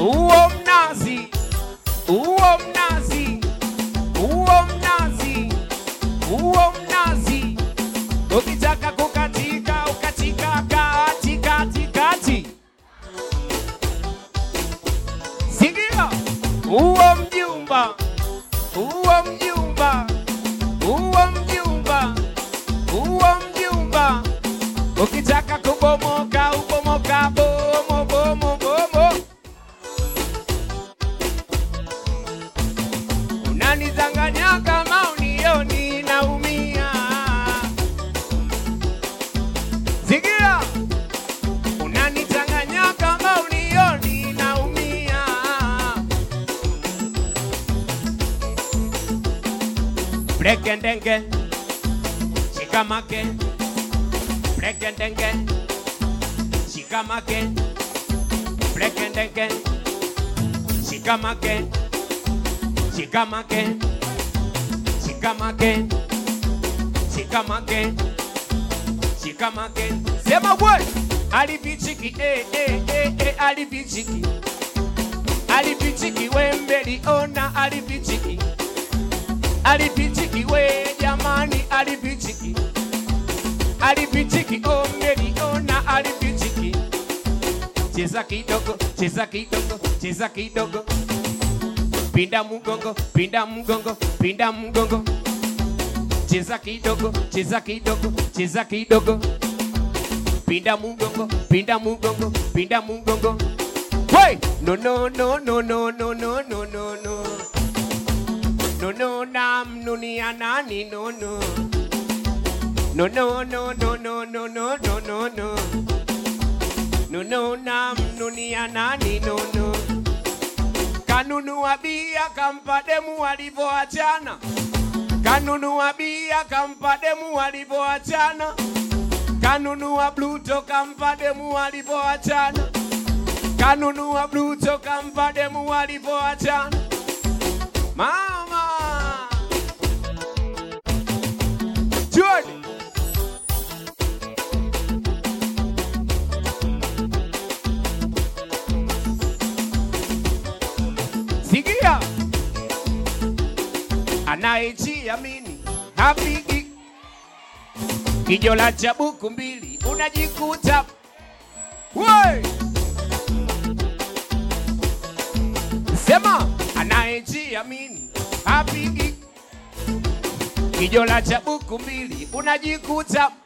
uo mnazi, uo mnazi, uo mnazi, uo mnazi. Ukitaka kukatika, ukatika kati, kati, kati. Sikia, uo mjumba, uo mjumba, uo mjumba, uo mjumba. Ukitaka kubomoka, ubomoka, bomo, bomo, bomo. Unanizanganya kama unioni naumia. Sikia, unanizanganya kama unioni naumia. Brekendenge, shikamake. Brekendenge, shikamake. Brekendenge, shikamake. Shikamake, shikamake, shikamake, shikamake. Sema word. Alipichiki, alipichiki. Alipichiki wembeli ona alipichiki. Alipichiki we jamani alipichiki. Alipichiki ombeli ona alipichiki. Cheza kidogo, cheza kidogo, cheza kidogo. Pinda mugongo, pinda mugongo, pinda mugongo. Cheza kidogo, cheza kidogo, cheza kidogo. Pinda mugongo, pinda mugongo, pinda mugongo. Hey! No no no no no no no no no no. No no nam nunia nani no no. No no no no no no no no no no. No no nam nunia nani no no. Kanunu wabia kampa demu walivoachana. Kanunu wabia kampa demu walivoachana. Kanunu wa Bluto kampa demu walivoachana. Kanunu wa Bluto kampa demu walivoachana. Mama Jordan. Sikia, anayejiamini hapigi. Kijola cha buku mbili unajikuta. Woi! Sema, anayejiamini hapigi. Kijola cha buku mbili unajikuta.